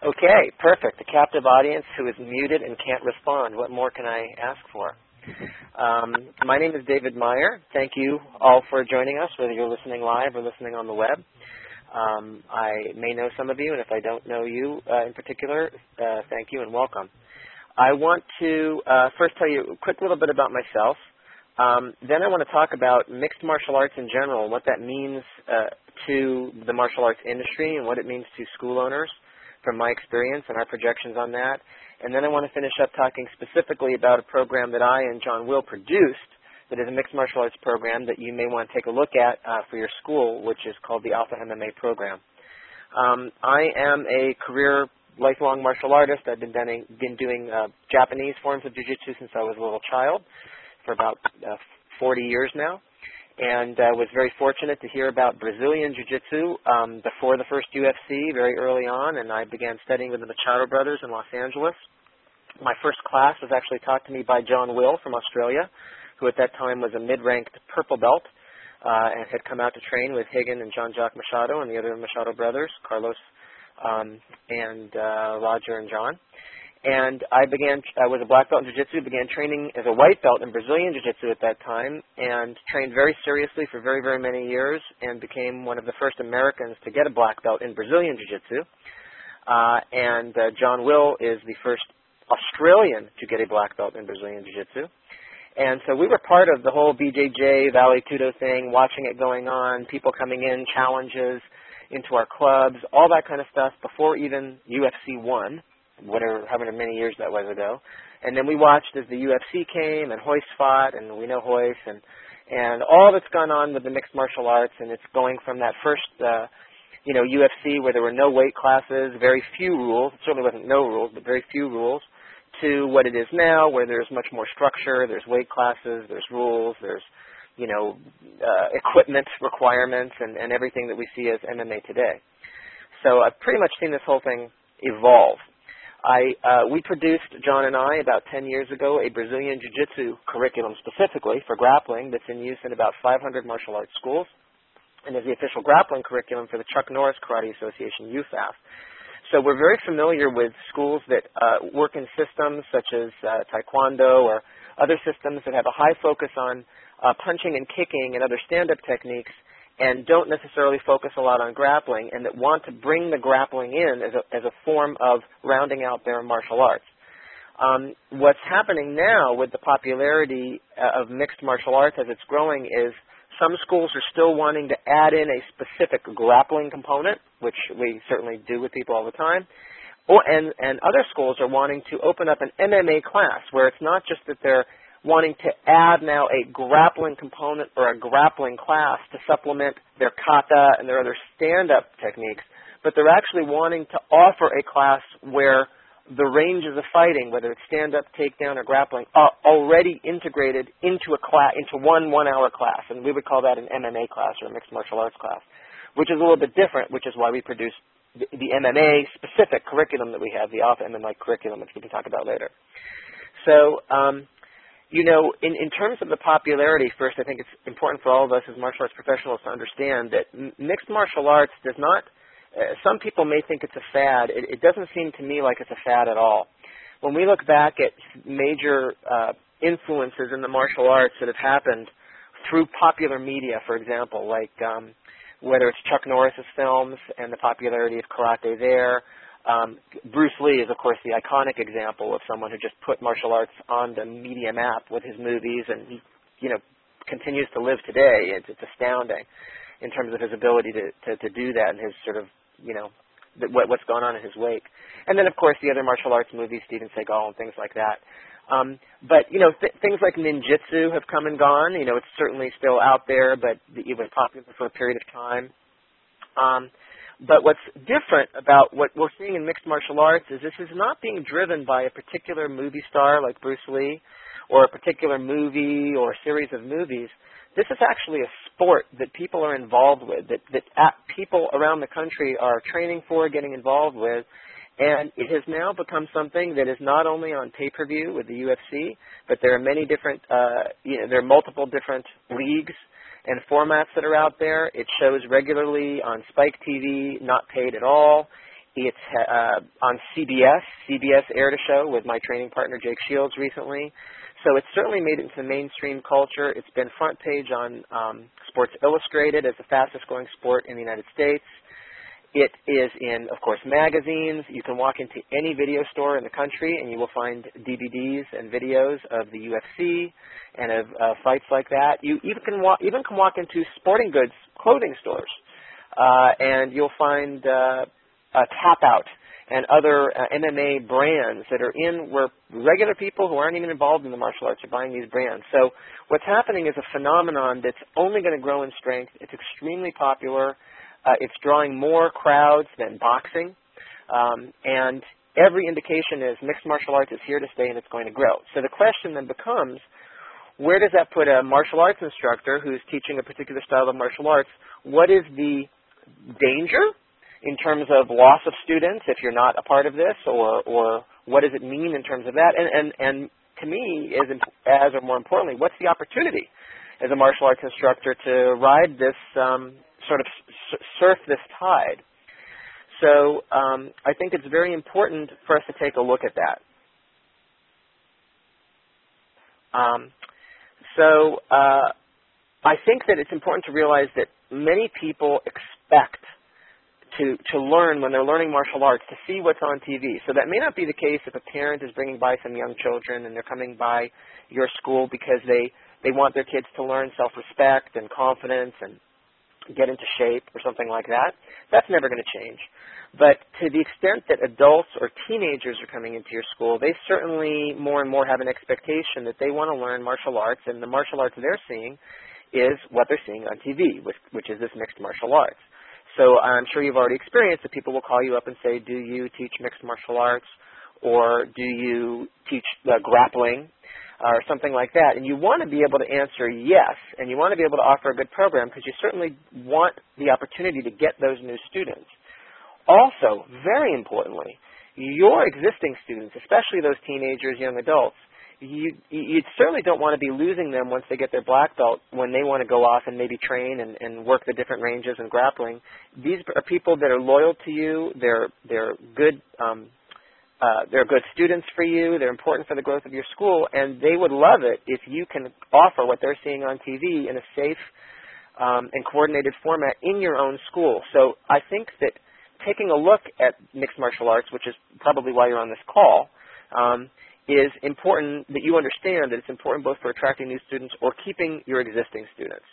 Okay, perfect. A captive audience who is muted and can't respond. What more can I ask for? My name is David Meyer. Thank you all for joining us, whether you're listening live or listening on the web. I may know some of you, and if I don't know you in particular, thank you and welcome. I want to first tell you a quick little bit about myself. Then I want to talk about mixed martial arts in general, and what that means to the martial arts industry and what it means to school owners from my experience and our projections on that. And then I want to finish up talking specifically about a program that I and John Will produced that is a mixed martial arts program that you may want to take a look at for your school, which is called the Alpha MMA program. I am a career lifelong martial artist. I've been doing Japanese forms of jiu-jitsu since I was a little child for about 40 years now, and was very fortunate to hear about Brazilian Jiu-Jitsu before the first UFC very early on, and I began studying with the Machado brothers in Los Angeles. My first class was actually taught to me by John Will from Australia, who at that time was a mid-ranked purple belt and had come out to train with Higgin and Jean-Jacques Machado and the other Machado brothers, Carlos and Roger and John. And I was a black belt in Jiu-Jitsu, began training as a white belt in Brazilian Jiu-Jitsu at that time, and trained very seriously for very, very many years, and became one of the first Americans to get a black belt in Brazilian Jiu-Jitsu. John Will is the first Australian to get a black belt in Brazilian Jiu-Jitsu. And so we were part of the whole BJJ, Vale Tudo thing, watching it going on, people coming in, challenges into our clubs, all that kind of stuff before even UFC 1. However many years that was ago. And then we watched as the UFC came and Royce fought, and we know Royce, and all that's gone on with the mixed martial arts, and it's going from that first, UFC where there were no weight classes, very few rules, it certainly wasn't no rules, but very few rules, to what it is now where there's much more structure, there's weight classes, there's rules, there's, equipment requirements, and everything that we see as MMA today. So I've pretty much seen this whole thing evolve. We produced, John and I, about 10 years ago, a Brazilian Jiu-Jitsu curriculum specifically for grappling that's in use in about 500 martial arts schools, and is the official grappling curriculum for the Chuck Norris Karate Association, UFAF. So we're very familiar with schools that work in systems such as Taekwondo or other systems that have a high focus on punching and kicking and other stand-up techniques, and don't necessarily focus a lot on grappling, and that want to bring the grappling in as a form of rounding out their martial arts. What's happening now with the popularity of mixed martial arts as it's growing is some schools are still wanting to add in a specific grappling component, which we certainly do with people all the time, and other schools are wanting to open up an MMA class where it's not just that they're wanting to add now a grappling component or a grappling class to supplement their kata and their other stand-up techniques, but they're actually wanting to offer a class where the ranges of fighting, whether it's stand-up, takedown, or grappling, are already integrated into one one-hour class, and we would call that an MMA class or a mixed martial arts class, which is a little bit different, which is why we produce the MMA-specific curriculum that we have, the Alpha MMA curriculum, which we can talk about later. So, in terms of the popularity, first, I think it's important for all of us as martial arts professionals to understand that mixed martial arts does not, some people may think it's a fad. It doesn't seem to me like it's a fad at all. When we look back at major influences in the martial arts that have happened through popular media, for example, like whether it's Chuck Norris's films and the popularity of karate there, Bruce Lee is, of course, the iconic example of someone who just put martial arts on the media map with his movies, and he, continues to live today. It's astounding in terms of his ability to do that and his sort of, what's going on in his wake. And then, of course, the other martial arts movies, Steven Seagal and things like that. But things like ninjutsu have come and gone. It's certainly still out there, but it was popular for a period of time. But what's different about what we're seeing in mixed martial arts is this is not being driven by a particular movie star like Bruce Lee or a particular movie or a series of movies. This is actually a sport that people are involved with, that people around the country are training for, getting involved with, and it has now become something that is not only on pay-per-view with the UFC, but there are many different, there are multiple different leagues and formats that are out there. It shows regularly on Spike TV, not paid at all. It's on CBS. CBS aired a show with my training partner Jake Shields recently. So it's certainly made it into the mainstream culture. It's been front page on Sports Illustrated as the fastest growing sport in the United States. It is in, of course, magazines. You can walk into any video store in the country and you will find DVDs and videos of the UFC and of fights like that. You even can walk into sporting goods clothing stores and you'll find Tap Out and other MMA brands that are in where regular people who aren't even involved in the martial arts are buying these brands. So what's happening is a phenomenon that's only going to grow in strength. It's extremely popular. It's drawing more crowds than boxing. And every indication is mixed martial arts is here to stay and it's going to grow. So the question then becomes, where does that put a martial arts instructor who's teaching a particular style of martial arts? What is the danger in terms of loss of students if you're not a part of this, or what does it mean in terms of that? And to me, as or more importantly, what's the opportunity as a martial arts instructor to ride this sort of surf this tide? So I think it's very important for us to take a look at that. I think that it's important to realize that many people expect to learn when they're learning martial arts to see what's on TV. So that may not be the case if a parent is bringing by some young children and they're coming by your school because they want their kids to learn self-respect and confidence and get into shape or something like that. That's never going to change. But to the extent that adults or teenagers are coming into your school, they certainly more and more have an expectation that they want to learn martial arts, and the martial arts they're seeing is what they're seeing on TV, which is this mixed martial arts. So I'm sure you've already experienced that people will call you up and say, do you teach mixed martial arts, or do you teach grappling, or something like that? And you want to be able to answer yes, and you want to be able to offer a good program because you certainly want the opportunity to get those new students. Also, very importantly, your existing students, especially those teenagers, young adults, you certainly don't want to be losing them once they get their black belt when they want to go off and maybe train and work the different ranges and grappling. These are people that are loyal to you. They're good. They're good students for you. They're important for the growth of your school, and they would love it if you can offer what they're seeing on TV in a safe and coordinated format in your own school. So I think that taking a look at mixed martial arts, which is probably why you're on this call, is important that you understand that it's important both for attracting new students or keeping your existing students.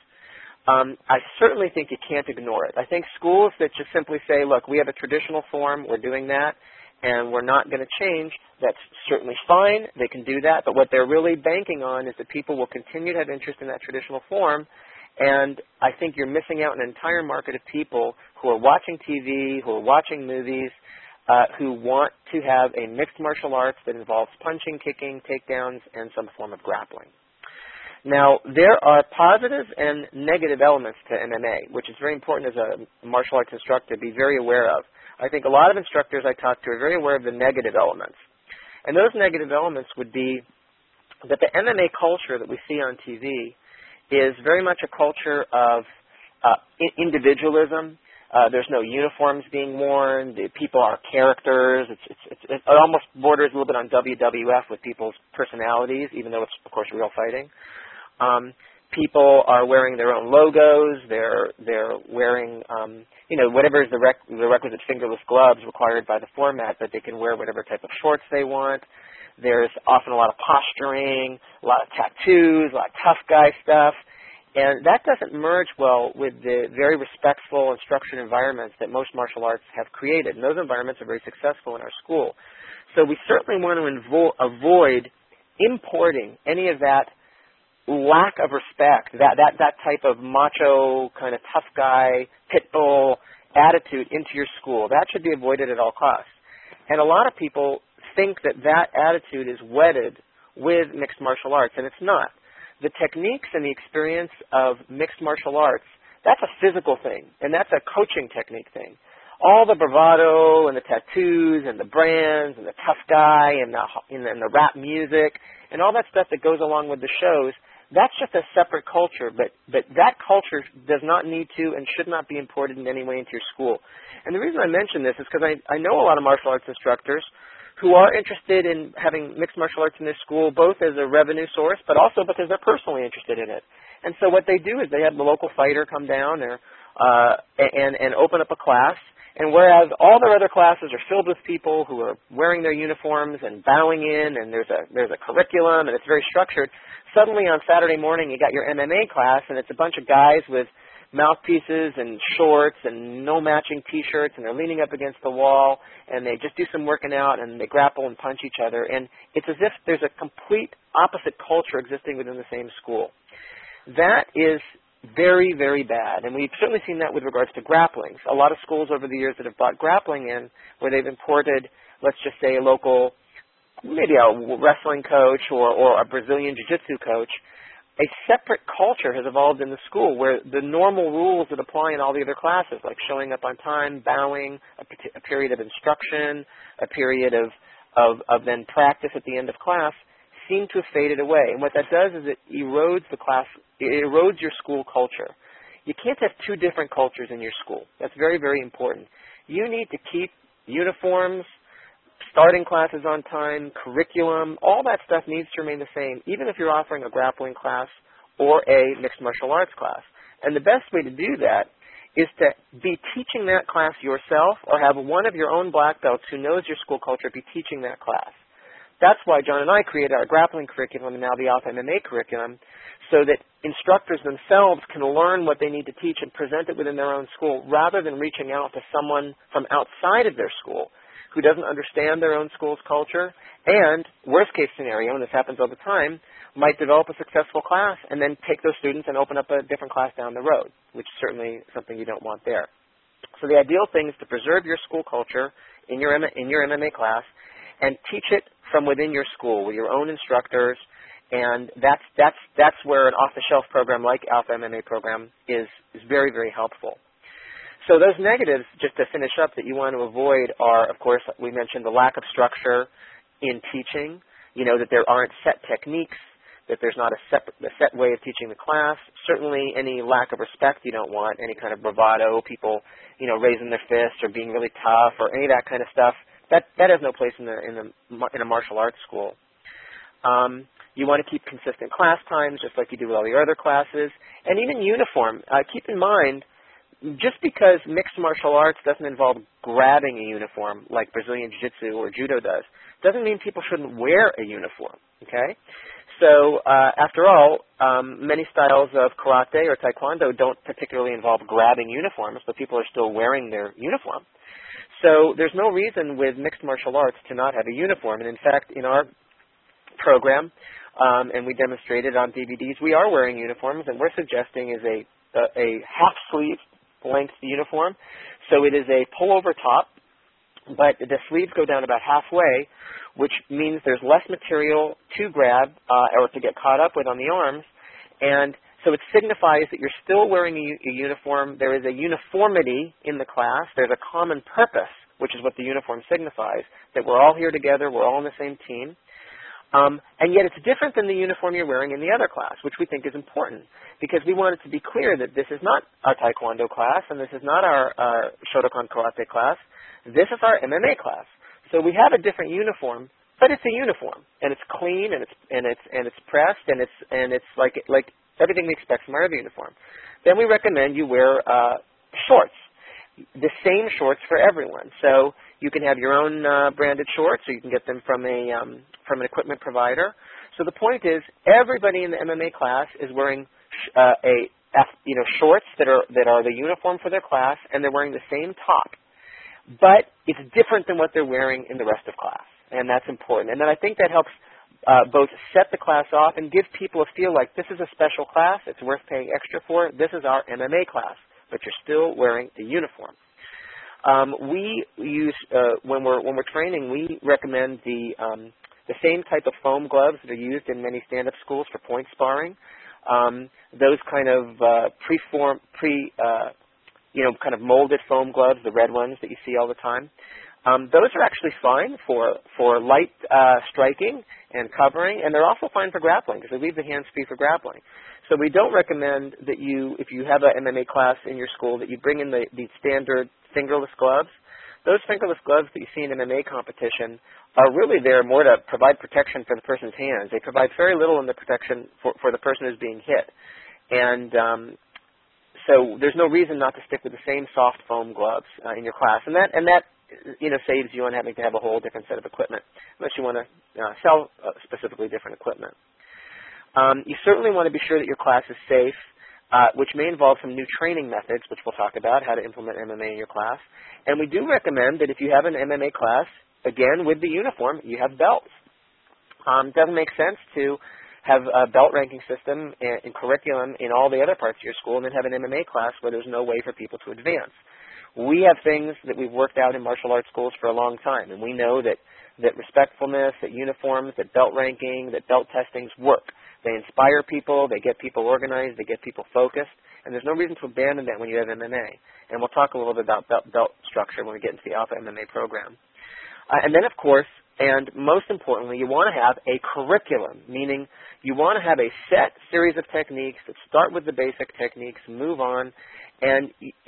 I certainly think you can't ignore it. I think schools that just simply say, look, we have a traditional form, we're doing that, and we're not going to change, that's certainly fine. They can do that. But what they're really banking on is that people will continue to have interest in that traditional form. And I think you're missing out an entire market of people who are watching TV, who are watching movies, who want to have a mixed martial arts that involves punching, kicking, takedowns, and some form of grappling. Now, there are positive and negative elements to MMA, which is very important as a martial arts instructor to be very aware of. I think a lot of instructors I talk to are very aware of the negative elements. And those negative elements would be that the MMA culture that we see on TV is very much a culture of individualism. There's no uniforms being worn. The people are characters. It almost borders a little bit on WWF with people's personalities, even though it's, of course, real fighting. People are wearing their own logos. They're wearing, whatever is the requisite fingerless gloves required by the format, but they can wear whatever type of shorts they want. There's often a lot of posturing, a lot of tattoos, a lot of tough guy stuff. And that doesn't merge well with the very respectful and structured environments that most martial arts have created. And those environments are very successful in our school. So we certainly want to avoid importing any of that lack of respect, that type of macho, kind of tough guy, pit bull attitude into your school. That should be avoided at all costs. And a lot of people think that attitude is wedded with mixed martial arts, and it's not. The techniques and the experience of mixed martial arts, that's a physical thing, and that's a coaching technique thing. All the bravado and the tattoos and the brands and the tough guy and the rap music and all that stuff that goes along with the shows, that's just a separate culture, but that culture does not need to and should not be imported in any way into your school. And the reason I mention this is because I know a lot of martial arts instructors who are interested in having mixed martial arts in their school, both as a revenue source, but also because they're personally interested in it. And so what they do is they have the local fighter come down and open up a class. And whereas all their other classes are filled with people who are wearing their uniforms and bowing in, and there's a curriculum and it's very structured, suddenly on Saturday morning you got your MMA class and it's a bunch of guys with mouthpieces and shorts and no matching T-shirts, and they're leaning up against the wall, and they just do some working out, and they grapple and punch each other. And it's as if there's a complete opposite culture existing within the same school. That is very, very bad, and we've certainly seen that with regards to grappling. A lot of schools over the years that have brought grappling in, where they've imported, let's just say, a local, maybe a wrestling coach or a Brazilian jiu-jitsu coach, a separate culture has evolved in the school where the normal rules that apply in all the other classes, like showing up on time, bowing, a period of instruction, a period of then practice at the end of class, seem to have faded away. And what that does is it erodes it erodes your school culture. You can't have two different cultures in your school. That's very, very important. You need to keep uniforms, starting classes on time, curriculum, all that stuff needs to remain the same, even if you're offering a grappling class or a mixed martial arts class. And the best way to do that is to be teaching that class yourself, or have one of your own black belts who knows your school culture be teaching that class. That's why John and I created our grappling curriculum and now the Alpha MMA curriculum, so that instructors themselves can learn what they need to teach and present it within their own school, rather than reaching out to someone from outside of their school who doesn't understand their own school's culture, and, worst case scenario, and this happens all the time, might develop a successful class and then take those students and open up a different class down the road, which is certainly something you don't want there. So the ideal thing is to preserve your school culture in your MMA class and teach it from within your school with your own instructors, and that's where an off-the-shelf program like Alpha MMA program is very, very helpful. So those negatives, just to finish up, that you want to avoid are, of course, we mentioned the lack of structure in teaching, that there aren't set techniques, that there's not a set way of teaching the class. Certainly any lack of respect you don't want, any kind of bravado, people, raising their fists or being really tough or any of that kind of stuff. That has no place in a martial arts school. You want to keep consistent class times, just like you do with all your other classes. And even uniform. Keep in mind, just because mixed martial arts doesn't involve grabbing a uniform like Brazilian Jiu-Jitsu or Judo does, doesn't mean people shouldn't wear a uniform, okay? So, after all, many styles of karate or taekwondo don't particularly involve grabbing uniforms, but people are still wearing their uniform. So there's no reason with mixed martial arts to not have a uniform. And in fact, in our program, and we demonstrated on DVDs, we are wearing uniforms, and we're suggesting is a half-sleeve length uniform. So it is a pullover top, but the sleeves go down about halfway, which means there's less material to grab or to get caught up with on the arms. And so it signifies that you're still wearing a uniform. There is a uniformity in the class. There's a common purpose, which is what the uniform signifies, that we're all here together, we're all on the same team. And yet it's different than the uniform you're wearing in the other class, which we think is important, because we want it to be clear that this is not our Taekwondo class and this is not our Shotokan Karate class. This is our MMA class. So we have a different uniform, but it's a uniform, and it's clean, and it's pressed, and it's like everything we expect from our other uniform. Then we recommend you wear shorts, the same shorts for everyone. So you can have your own branded shorts, or you can get them from an equipment provider. So the point is, everybody in the MMA class is wearing shorts that are the uniform for their class, and they're wearing the same top. But it's different than what they're wearing in the rest of class, and that's important. And then I think that helps both set the class off and give people a feel like this is a special class, it's worth paying extra for, this is our MMA class, but you're still wearing the uniform. We use, when we're training, we recommend the same type of foam gloves that are used in many stand-up schools for point sparring. Those kind of kind of molded foam gloves, the red ones that you see all the time. Those are actually fine for light striking and covering, and they're also fine for grappling because they leave the hands free for grappling. So we don't recommend that if you have an MMA class in your school, that you bring in the standard fingerless gloves. Those fingerless gloves that you see in MMA competition are really there more to provide protection for the person's hands. They provide very little in the protection for the person who's being hit. And so there's no reason not to stick with the same soft foam gloves in your class. And that saves you on having to have a whole different set of equipment, unless you want to sell specifically different equipment. You certainly want to be sure that your class is safe, which may involve some new training methods, which we'll talk about, how to implement MMA in your class. And we do recommend that if you have an MMA class, again, with the uniform, you have belts. It doesn't make sense to have a belt ranking system and curriculum in all the other parts of your school and then have an MMA class where there's no way for people to advance. We have things that we've worked out in martial arts schools for a long time, and we know that respectfulness, that uniforms, that belt ranking, that belt testings work. They inspire people, they get people organized, they get people focused, and there's no reason to abandon that when you have MMA. And we'll talk a little bit about belt structure when we get into the Alpha MMA program. And then, of course, and most importantly, you want to have a curriculum, meaning you want to have a set series of techniques that start with the basic techniques, move on, and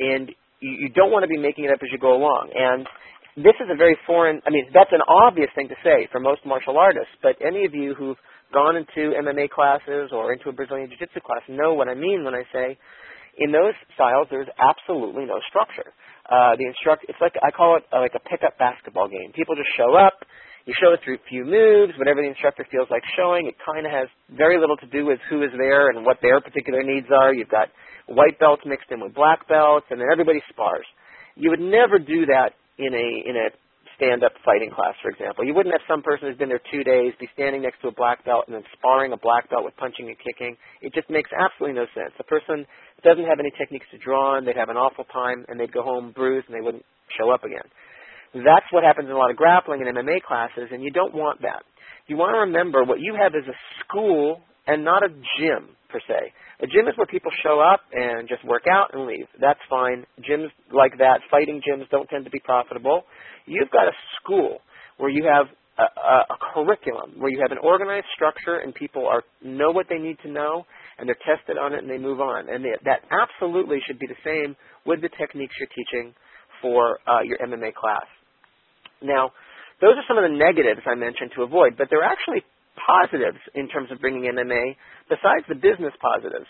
you don't want to be making it up as you go along. And this is a very foreign, that's an obvious thing to say for most martial artists, but any of you who've gone into MMA classes or into a Brazilian Jiu-Jitsu class know what I mean when I say in those styles there's absolutely no structure. It's like, I call it like a pickup basketball game. People just show up, you show a few moves, whatever the instructor feels like showing. It kind of has very little to do with who is there and what their particular needs are. You've got white belts mixed in with black belts, and then everybody spars. You would never do that in a stand-up fighting class, for example. You wouldn't have some person who's been there 2 days be standing next to a black belt and then sparring a black belt with punching and kicking. It just makes absolutely no sense. The person doesn't have any techniques to draw on, they'd have an awful time, and they'd go home bruised, and they wouldn't show up again. That's what happens in a lot of grappling and MMA classes, and you don't want that. You want to remember what you have is a school and not a gym, per se. A gym is where people show up and just work out and leave. That's fine. Gyms like that, fighting gyms, don't tend to be profitable. You've got a school where you have a curriculum, where you have an organized structure and people know what they need to know, and they're tested on it and they move on. And that absolutely should be the same with the techniques you're teaching for your MMA class. Now, those are some of the negatives I mentioned to avoid, but there are actually positives in terms of bringing MMA besides the business positives.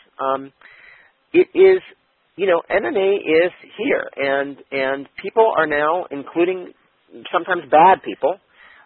MMA is here, and people are now, including sometimes bad people,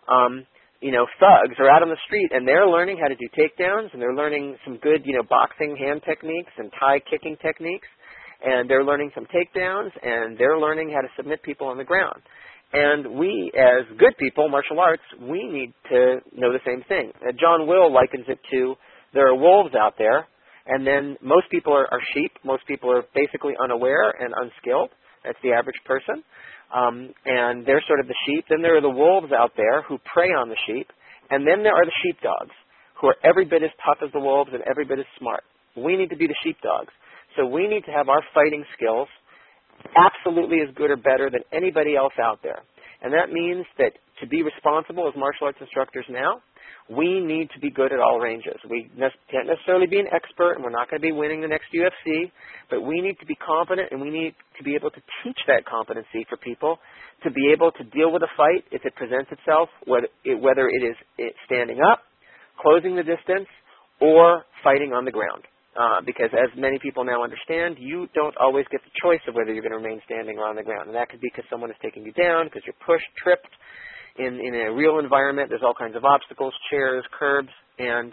thugs are out on the street, and they're learning how to do takedowns, and they're learning some good, boxing hand techniques and Thai kicking techniques, and they're learning some takedowns, and they're learning how to submit people on the ground. And we, as good people, martial arts, we need to know the same thing. John Will likens it to there are wolves out there, and then most people are sheep. Most people are basically unaware and unskilled. That's the average person. And they're sort of the sheep. Then there are the wolves out there who prey on the sheep. And then there are the sheepdogs, who are every bit as tough as the wolves and every bit as smart. We need to be the sheepdogs. So we need to have our fighting skills absolutely as good or better than anybody else out there. And that means that to be responsible as martial arts instructors now, we need to be good at all ranges. We can't necessarily be an expert, and we're not going to be winning the next UFC, but we need to be competent, and we need to be able to teach that competency for people to be able to deal with a fight if it presents itself, whether it is standing up, closing the distance, or fighting on the ground. Because as many people now understand, you don't always get the choice of whether you're going to remain standing or on the ground. And that could be because someone is taking you down, because you're pushed, tripped. In a real environment, there's all kinds of obstacles, chairs, curbs, and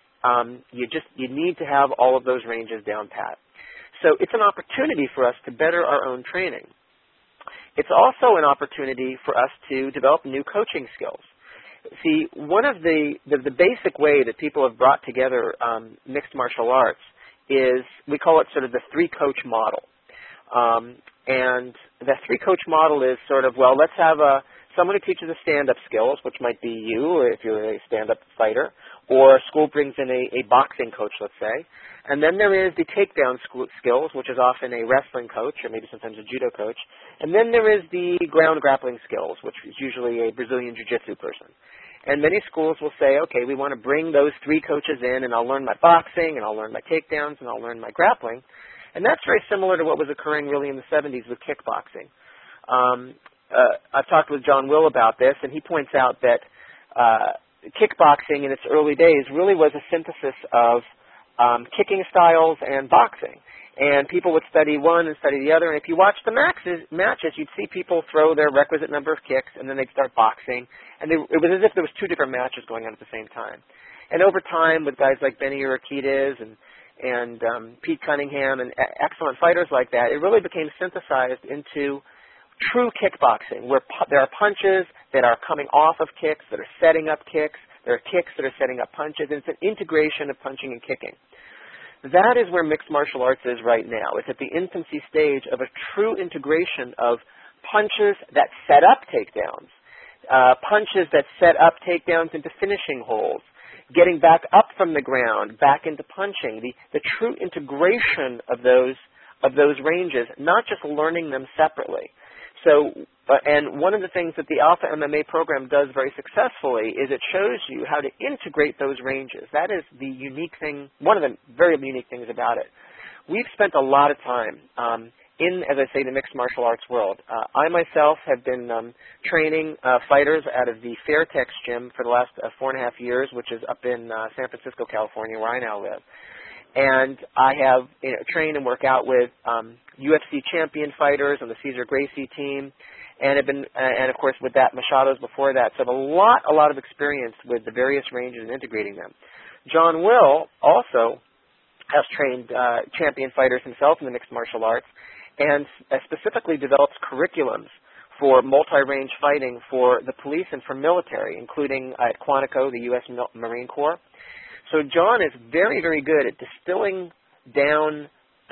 you need to have all of those ranges down pat. So it's an opportunity for us to better our own training. It's also an opportunity for us to develop new coaching skills. See, one of the basic way that people have brought together mixed martial arts is, we call it sort of the three-coach model. And the three-coach model is sort of, let's have someone who teaches the stand-up skills, which might be you, or if you're a stand-up fighter, or a school brings in a boxing coach, let's say. And then there is the takedown skills, which is often a wrestling coach, or maybe sometimes a judo coach. And then there is the ground grappling skills, which is usually a Brazilian Jiu-Jitsu person. And many schools will say, okay, we want to bring those three coaches in, and I'll learn my boxing, and I'll learn my takedowns, and I'll learn my grappling. And that's very similar to what was occurring really in the 70s with kickboxing. I've talked with John Will about this, and he points out that kickboxing in its early days really was a synthesis of kicking styles and boxing. And people would study one and study the other, and if you watch the matches, you'd see people throw their requisite number of kicks, and then they'd start boxing. And it was as if there was two different matches going on at the same time. And over time, with guys like Benny Urquidez and Pete Cunningham and excellent fighters like that, it really became synthesized into true kickboxing, where there are punches that are coming off of kicks, that are setting up kicks, there are kicks that are setting up punches, and it's an integration of punching and kicking. That is where mixed martial arts is right now. It's at the infancy stage of a true integration of punches that set up takedowns, punches that set up takedowns into finishing holds, getting back up from the ground, back into punching, the true integration of those ranges, not just learning them separately. So, and one of the things that the Alpha MMA program does very successly is it shows you how to integrate those ranges. That is the unique thing, one of the very unique things about it. We've spent a lot of time in, as I say, the mixed martial arts world. I myself have been training fighters out of the Fairtex gym for the last 4.5 years, which is up in San Francisco, California, where I now live. And I have trained and worked out with UFC champion fighters on the Cesar Gracie team, and have been, and of course with that Machado's before that. So I have a lot of experience with the various ranges and integrating them. John Will also has trained champion fighters himself in the mixed martial arts, and specifically develops curriculums for multi-range fighting for the police and for military, including at Quantico, the U.S. Marine Corps. So John is very, very good at distilling down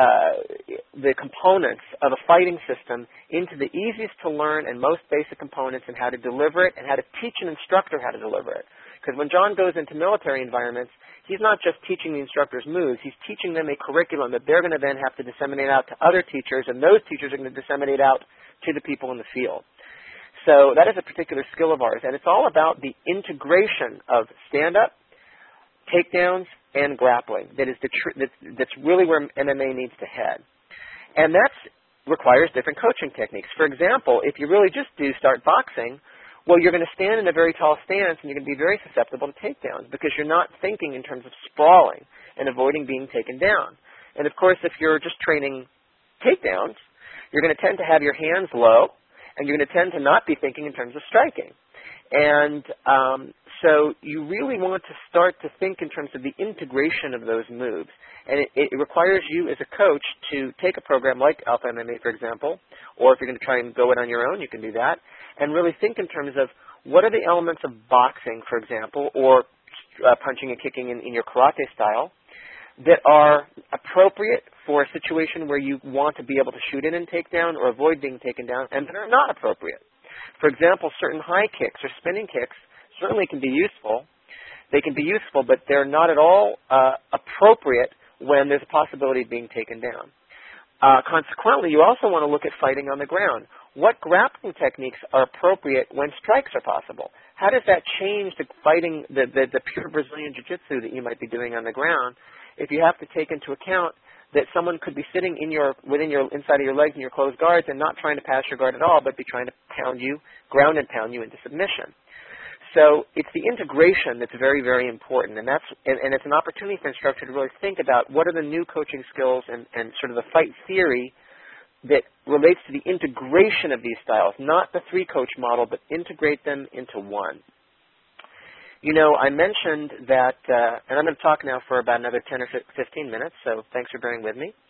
the components of a fighting system into the easiest to learn and most basic components, and how to deliver it and how to teach an instructor how to deliver it. Because when John goes into military environments, he's not just teaching the instructors moves, he's teaching them a curriculum that they're going to then have to disseminate out to other teachers, and those teachers are going to disseminate out to the people in the field. So that is a particular skill of ours, and it's all about the integration of stand-up, takedowns, and grappling. That's really where MMA needs to head. And that requires different coaching techniques. For example, if you really just do start boxing, well, you're going to stand in a very tall stance, and you're going to be very susceptible to takedowns because you're not thinking in terms of sprawling and avoiding being taken down. And, of course, if you're just training takedowns, you're going to tend to have your hands low, and you're going to tend to not be thinking in terms of striking. And so you really want to start to think in terms of the integration of those moves. And it requires you as a coach to take a program like Alpha MMA, for example, or if you're going to try and go it on your own, you can do that, and really think in terms of what are the elements of boxing, for example, or punching and kicking in your karate style that are appropriate for a situation where you want to be able to shoot in and take down or avoid being taken down, and that are not appropriate. For example, certain high kicks or spinning kicks certainly can be useful. They can be useful, but they're not at all appropriate when there's a possibility of being taken down. Consequently, you also want to look at fighting on the ground. What grappling techniques are appropriate when strikes are possible? How does that change the fighting, the pure Brazilian Jiu-Jitsu that you might be doing on the ground, if you have to take into account that someone could be sitting inside of your legs in your closed guards and not trying to pass your guard at all, but be trying to ground and pound you into submission. So it's the integration that's very, very important, and it's an opportunity for instructor to really think about what are the new coaching skills and sort of the fight theory that relates to the integration of these styles, not the three-coach model, but integrate them into one. You know, I mentioned that, and I'm going to talk now for about another 10 or 15 minutes, so thanks for bearing with me.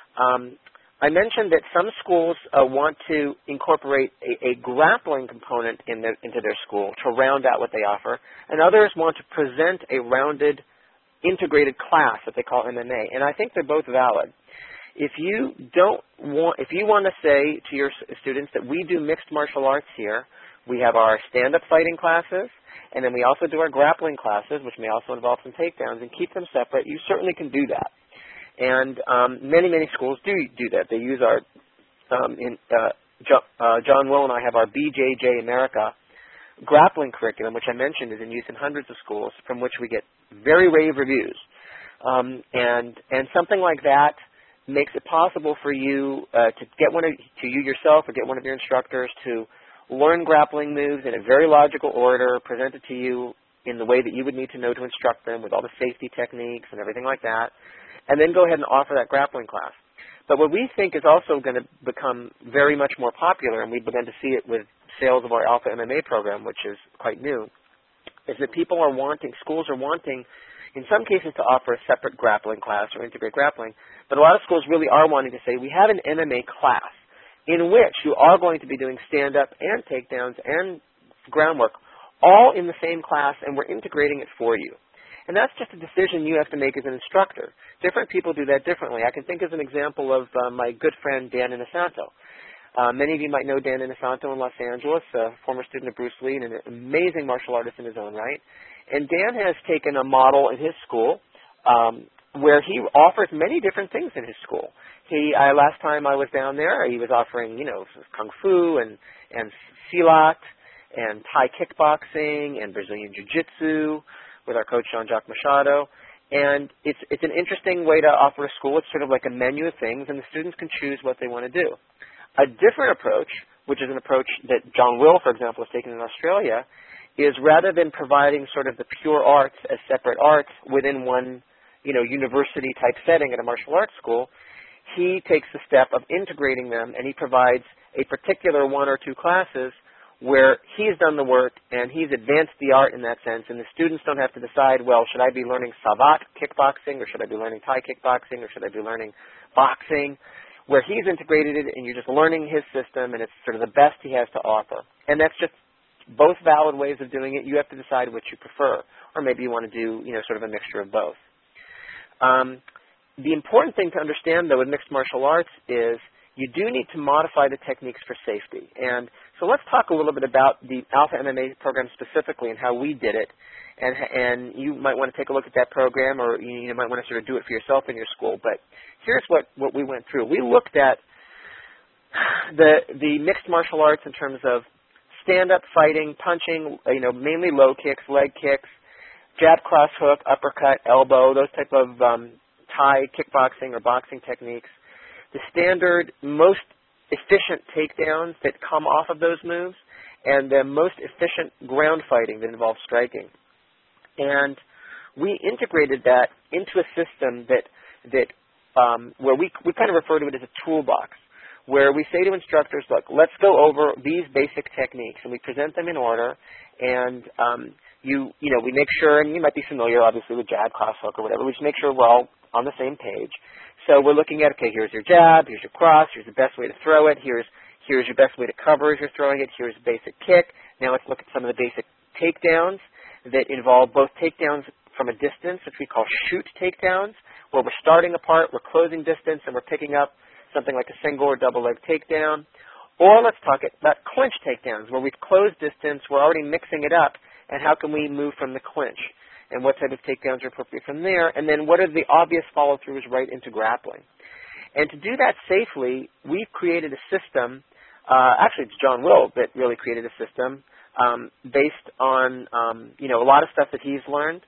I mentioned that some schools want to incorporate a grappling component into their school to round out what they offer, and others want to present a rounded, integrated class that they call MMA, and I think they're both valid. If you want to say to your students that we do mixed martial arts here, we have our stand-up fighting classes, and then we also do our grappling classes, which may also involve some takedowns, and keep them separate, you certainly can do that. And many, many schools do that. They use our, John Will and I have our BJJ America grappling curriculum, which I mentioned is in use in hundreds of schools, from which we get very rave reviews. And something like that makes it possible for you to get to you yourself or get one of your instructors to learn grappling moves in a very logical order, presented to you in the way that you would need to know to instruct them with all the safety techniques and everything like that, and then go ahead and offer that grappling class. But what we think is also going to become very much more popular, and we've begun to see it with sales of our Alpha MMA program, which is quite new, is that schools are wanting, in some cases, to offer a separate grappling class or integrate grappling, but a lot of schools really are wanting to say, we have an MMA class in which you are going to be doing stand-up and takedowns and groundwork all in the same class, and we're integrating it for you. And that's just a decision you have to make as an instructor. Different people do that differently. I can think as an example of my good friend Dan Inosanto. Many of you might know Dan Inosanto in Los Angeles, a former student of Bruce Lee and an amazing martial artist in his own right. And Dan has taken a model in his school where he offers many different things in his school. Last time I was down there, he was offering, Kung Fu and Silat and Thai kickboxing and Brazilian Jiu-Jitsu with our coach Jean-Jacques Machado. And it's an interesting way to offer a school. It's sort of like a menu of things, and the students can choose what they want to do. A different approach, which is an approach that John Will, for example, has taken in Australia, is rather than providing sort of the pure arts as separate arts within one, university-type setting at a martial arts school, he takes the step of integrating them, and he provides a particular one or two classes where he's done the work and he's advanced the art in that sense, and the students don't have to decide, well, should I be learning Savat kickboxing, or should I be learning Thai kickboxing, or should I be learning boxing, where he's integrated it and you're just learning his system, and it's sort of the best he has to offer. And that's just both valid ways of doing it. You have to decide what you prefer, or maybe you want to do, sort of a mixture of both. The important thing to understand, though, with mixed martial arts is you do need to modify the techniques for safety. And so let's talk a little bit about the Alpha MMA program specifically and how we did it. And you might want to take a look at that program, or you might want to sort of do it for yourself in your school. But here's what we went through. We looked at the mixed martial arts in terms of stand-up fighting, punching, mainly low kicks, leg kicks, jab, cross hook, uppercut, elbow, those type of Thai kickboxing or boxing techniques. The standard, most efficient takedowns that come off of those moves, and the most efficient ground fighting that involves striking. And we integrated that into a system that where we kind of refer to it as a toolbox, where we say to instructors, look, let's go over these basic techniques, and we present them in order, and we make sure, and you might be familiar, obviously, with jab, cross hook, or whatever. We just make sure we're all on the same page. So we're looking at, okay, here's your jab, here's your cross, here's the best way to throw it, here's your best way to cover as you're throwing it, here's a basic kick. Now let's look at some of the basic takedowns that involve both takedowns from a distance, which we call shoot takedowns, where we're starting apart, we're closing distance, and we're picking up something like a single or double leg takedown. Or let's talk about clinch takedowns, where we've closed distance, we're already mixing it up, and how can we move from the clinch? And what type of takedowns are appropriate from there? And then what are the obvious follow-throughs right into grappling? And to do that safely, we've created a system. Actually, it's John Will that really created a system based on, a lot of stuff that he's learned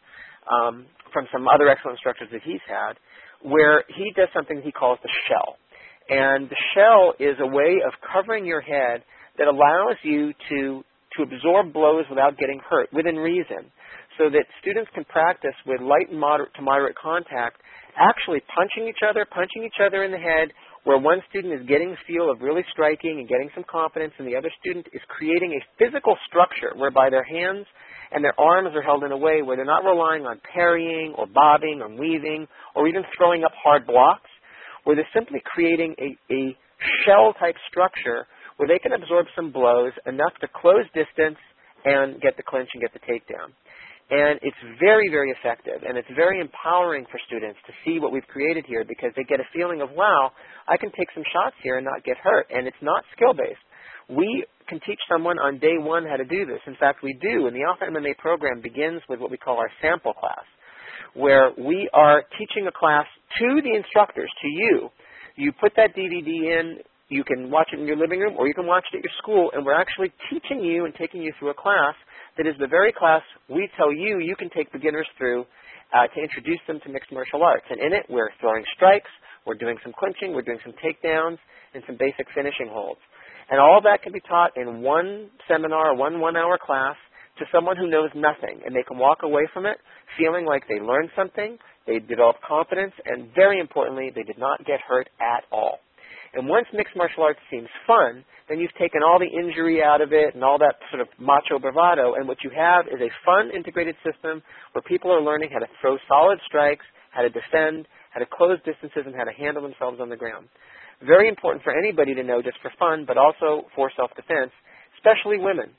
from some other excellent instructors that he's had, where he does something he calls the shell. And the shell is a way of covering your head that allows you to absorb blows without getting hurt, within reason, so that students can practice with light and moderate to moderate contact, actually punching each other in the head, where one student is getting the feel of really striking and getting some confidence, and the other student is creating a physical structure whereby their hands and their arms are held in a way where they're not relying on parrying or bobbing or weaving or even throwing up hard blocks, where they're simply creating a shell-type structure where they can absorb some blows enough to close distance and get the clinch and get the takedown. And it's very, very effective, and it's very empowering for students to see what we've created here, because they get a feeling of, wow, I can take some shots here and not get hurt, and it's not skill-based. We can teach someone on day one how to do this. In fact, we do, and the Alpha MMA program begins with what we call our sample class, where we are teaching a class to the instructors, to you. You put that DVD in, you can watch it in your living room, or you can watch it at your school, and we're actually teaching you and taking you through a class that is the very class we tell you can take beginners through to introduce them to mixed martial arts. And in it, we're throwing strikes, we're doing some clinching, we're doing some takedowns, and some basic finishing holds. And all of that can be taught in one seminar, one-hour class to someone who knows nothing, and they can walk away from it feeling like they learned something, they developed confidence, and very importantly, they did not get hurt at all. And once mixed martial arts seems fun, then you've taken all the injury out of it and all that sort of macho bravado, and what you have is a fun, integrated system where people are learning how to throw solid strikes, how to defend, how to close distances, and how to handle themselves on the ground. Very important for anybody to know just for fun, but also for self-defense, especially women.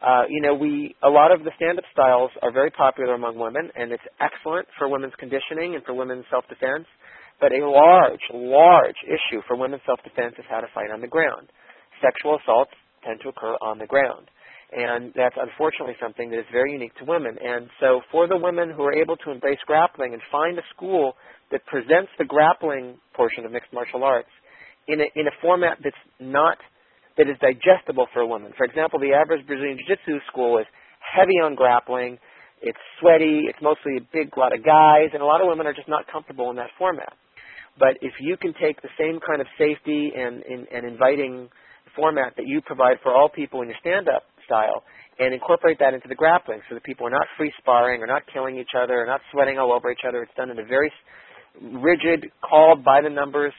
A lot of the stand-up styles are very popular among women, and it's excellent for women's conditioning and for women's self-defense. But a large issue for women's self-defense is how to fight on the ground. Sexual assaults tend to occur on the ground. And that's unfortunately something that is very unique to women. And so for the women who are able to embrace grappling and find a school that presents the grappling portion of mixed martial arts in a format that is digestible for a woman. For example, the average Brazilian Jiu-Jitsu school is heavy on grappling. It's sweaty. It's mostly a lot of guys, and a lot of women are just not comfortable in that format. But if you can take the same kind of safety and inviting format that you provide for all people in your stand-up style and incorporate that into the grappling so that people are not free sparring or not killing each other or not sweating all over each other, it's done in a very rigid, called by the numbers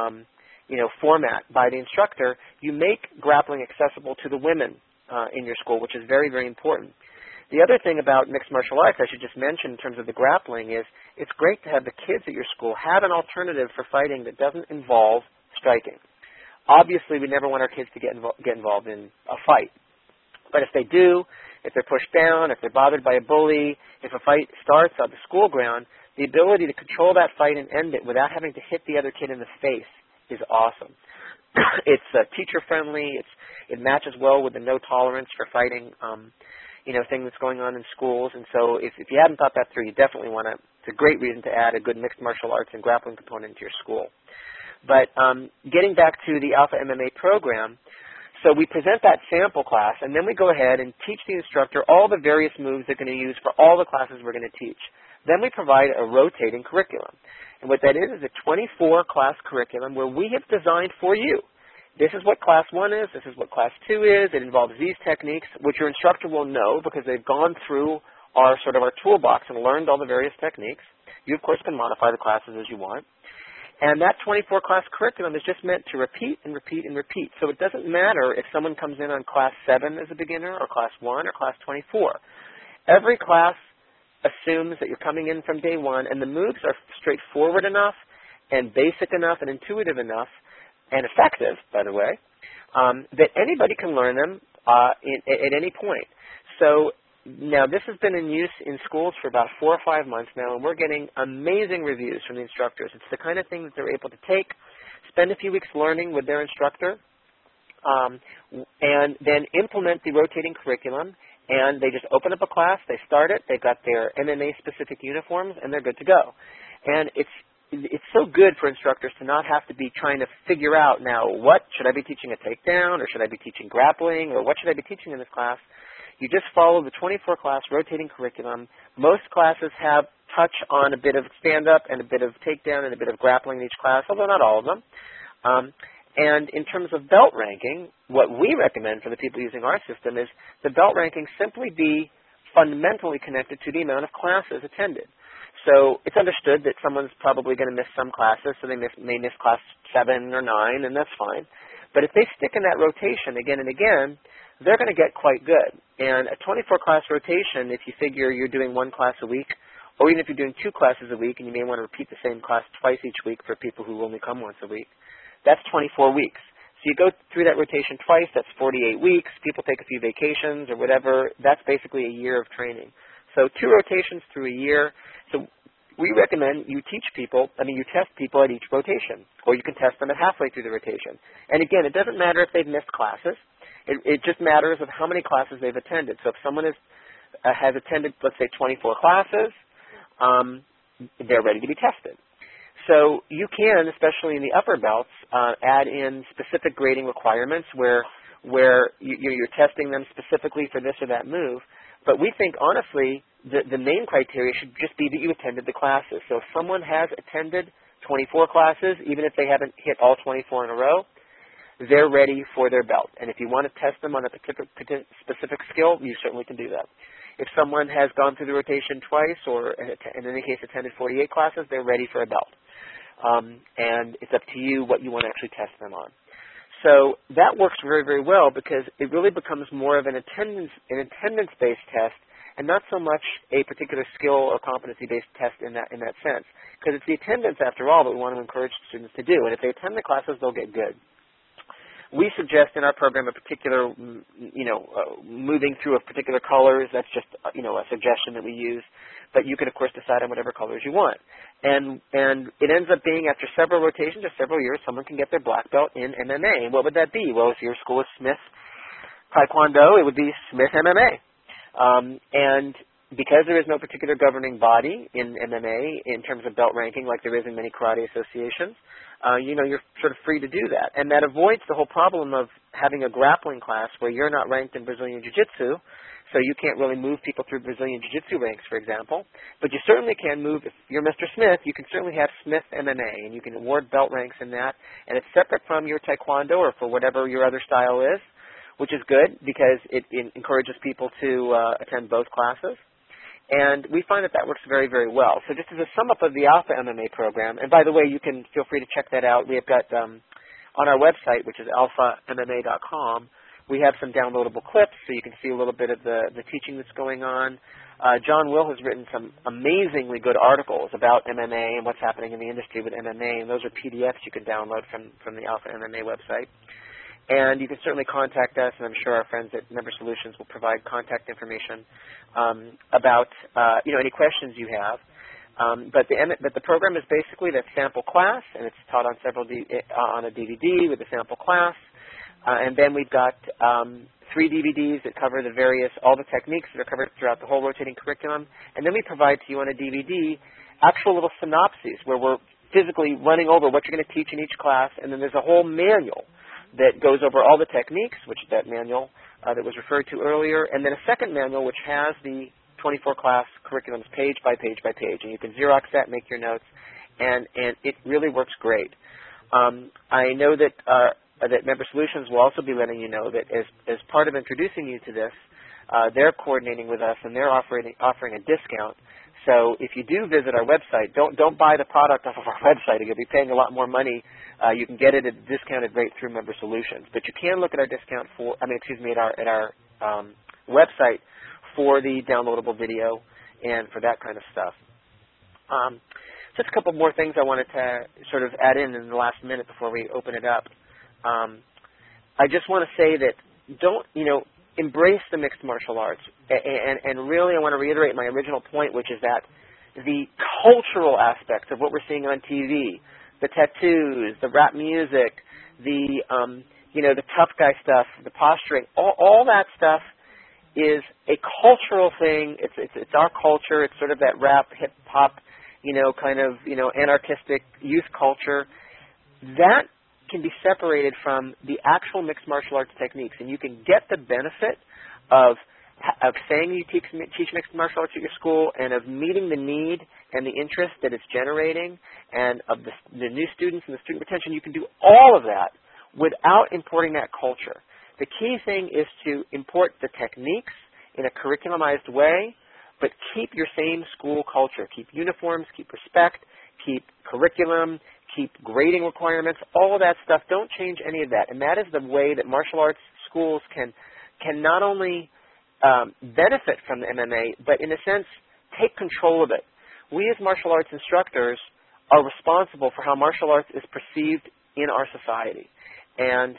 format by the instructor, you make grappling accessible to the women in your school, which is very, very important. The other thing about mixed martial arts I should just mention in terms of the grappling is it's great to have the kids at your school have an alternative for fighting that doesn't involve striking. Obviously, we never want our kids to get involved in a fight. But if they do, if they're pushed down, if they're bothered by a bully, if a fight starts on the school ground, the ability to control that fight and end it without having to hit the other kid in the face is awesome. It's teacher-friendly. It matches well with the no tolerance for fighting thing that's going on in schools. And so if you hadn't thought that through, you definitely want to. It's a great reason to add a good mixed martial arts and grappling component to your school. But getting back to the Alpha MMA program, so we present that sample class, and then we go ahead and teach the instructor all the various moves they're going to use for all the classes we're going to teach. Then we provide a rotating curriculum. And what that is a 24-class curriculum where we have designed for you. This is what Class 1 is. This is what Class 2 is. It involves these techniques, which your instructor will know because they've gone through our toolbox and learned all the various techniques. You, of course, can modify the classes as you want. And that 24-class curriculum is just meant to repeat and repeat and repeat. So it doesn't matter if someone comes in on Class 7 as a beginner or Class 1 or Class 24. Every class assumes that you're coming in from day one, and the moves are straightforward enough and basic enough and intuitive enough and effective, by the way, that anybody can learn them at any point. So now this has been in use in schools for about 4 or 5 months now, and we're getting amazing reviews from the instructors. It's the kind of thing that they're able to take, spend a few weeks learning with their instructor, and then implement the rotating curriculum. And they just open up a class, they start it, they've got their MMA-specific uniforms, and they're good to go. And it's so good for instructors to not have to be trying to figure out now, what should I be teaching a takedown, or should I be teaching grappling, or what should I be teaching in this class? You just follow the 24-class rotating curriculum. Most classes have touch on a bit of stand-up and a bit of takedown and a bit of grappling in each class, although not all of them. And in terms of belt ranking, what we recommend for the people using our system is the belt ranking simply be fundamentally connected to the amount of classes attended. So it's understood that someone's probably going to miss some classes, so they may miss class 7 or 9, and that's fine. But if they stick in that rotation again and again, they're going to get quite good. And a 24-class rotation, if you figure you're doing 1 class a week, or even if you're doing 2 classes a week and you may want to repeat the same class twice each week for people who only come once a week, that's 24 weeks. So you go through that rotation twice, that's 48 weeks. People take a few vacations or whatever. That's basically a year of training. So 2 rotations through a year. So we recommend you test people at each rotation, or you can test them at halfway through the rotation. And again, it doesn't matter if they've missed classes. It just matters of how many classes they've attended. So if someone has attended, let's say, 24 classes, they're ready to be tested. So you can, especially in the upper belts, add in specific grading requirements where you're testing them specifically for this or that move. But we think, honestly, the main criteria should just be that you attended the classes. So if someone has attended 24 classes, even if they haven't hit all 24 in a row, they're ready for their belt. And if you want to test them on a specific skill, you certainly can do that. If someone has gone through the rotation twice or, in any case, attended 48 classes, they're ready for a belt. And it's up to you what you want to actually test them on. So that works very, very well because it really becomes more of an attendance-based test and not so much a particular skill or competency-based test in that sense. Because it's the attendance, after all, that we want to encourage students to do. And if they attend the classes, they'll get good. We suggest in our program a particular, moving through a particular colors. That's just, a suggestion that we use. But you can, of course, decide on whatever colors you want. And it ends up being, after several rotations or several years, someone can get their black belt in MMA. And what would that be? Well, if your school is Smith Taekwondo, it would be Smith MMA. And because there is no particular governing body in MMA in terms of belt ranking like there is in many karate associations, you're sort of free to do that. And that avoids the whole problem of having a grappling class where you're not ranked in Brazilian Jiu-Jitsu, so you can't really move people through Brazilian Jiu-Jitsu ranks, for example. But you certainly can move, if you're Mr. Smith, you can certainly have Smith MMA, and you can award belt ranks in that. And it's separate from your Taekwondo or for whatever your other style is, which is good because it encourages people to attend both classes. And we find that works very, very well. So just as a sum up of the Alpha MMA program, and by the way, you can feel free to check that out. We have got on our website, which is alphamma.com, we have some downloadable clips so you can see a little bit of the teaching that's going on. John Will has written some amazingly good articles about MMA and what's happening in the industry with MMA, and those are PDFs you can download from the Alpha MMA website. And you can certainly contact us, and I'm sure our friends at Member Solutions will provide contact information about any questions you have. But the program is basically that sample class, and it's taught on on a DVD with a sample class. And then we've got 3 DVDs that cover all the techniques that are covered throughout the whole rotating curriculum. And then we provide to you on a DVD actual little synopses where we're physically running over what you're going to teach in each class, and then there's a whole manual that goes over all the techniques, which is that manual that was referred to earlier, and then a second manual which has the 24-class curriculums page by page by page. And you can Xerox that, make your notes, and it really works great. I know that Member Solutions will also be letting you know that as part of introducing you to this, they're coordinating with us, and they're offering a discount. So if you do visit our website, don't buy the product off of our website. You'll be paying a lot more money. You can get it at a discounted rate through Member Solutions. But you can look at our discount at our website for the downloadable video and for that kind of stuff. Just a couple more things I wanted to sort of add in the last minute before we open it up. I just want to say that embrace the mixed martial arts. And really I want to reiterate my original point, which is that the cultural aspects of what we're seeing on TV, the tattoos, the rap music, the tough guy stuff, the posturing, all that stuff is a cultural thing. It's our culture. It's sort of that rap, hip hop, anarchistic youth culture. That can be separated from the actual mixed martial arts techniques, and you can get the benefit of saying you teach mixed martial arts at your school, and of meeting the need and the interest that it's generating, and of the new students and the student retention. You can do all of that without importing that culture. The key thing is to import the techniques in a curriculumized way, but keep your same school culture. Keep uniforms, keep respect, keep curriculum, keep grading requirements, all of that stuff. Don't change any of that. And that is the way that martial arts schools can not only benefit from the MMA, but in a sense, take control of it. We as martial arts instructors are responsible for how martial arts is perceived in our society. And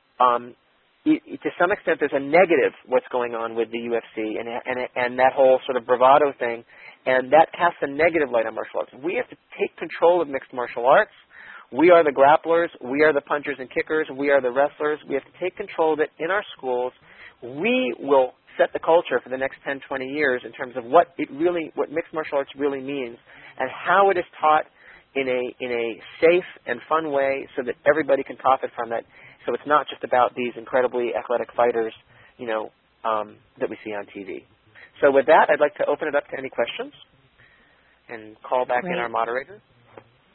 to some extent, there's a negative what's going on with the UFC and that whole sort of bravado thing, and that casts a negative light on martial arts. We have to take control of mixed martial arts. We are the grapplers. We are the punchers and kickers. We are the wrestlers. We have to take control of it in our schools. We will set the culture for the next 10, 20 years in terms of what mixed martial arts really means and how it is taught in a safe and fun way so that everybody can profit from it. So it's not just about these incredibly athletic fighters, that we see on TV. So with that, I'd like to open it up to any questions and call back in our moderator.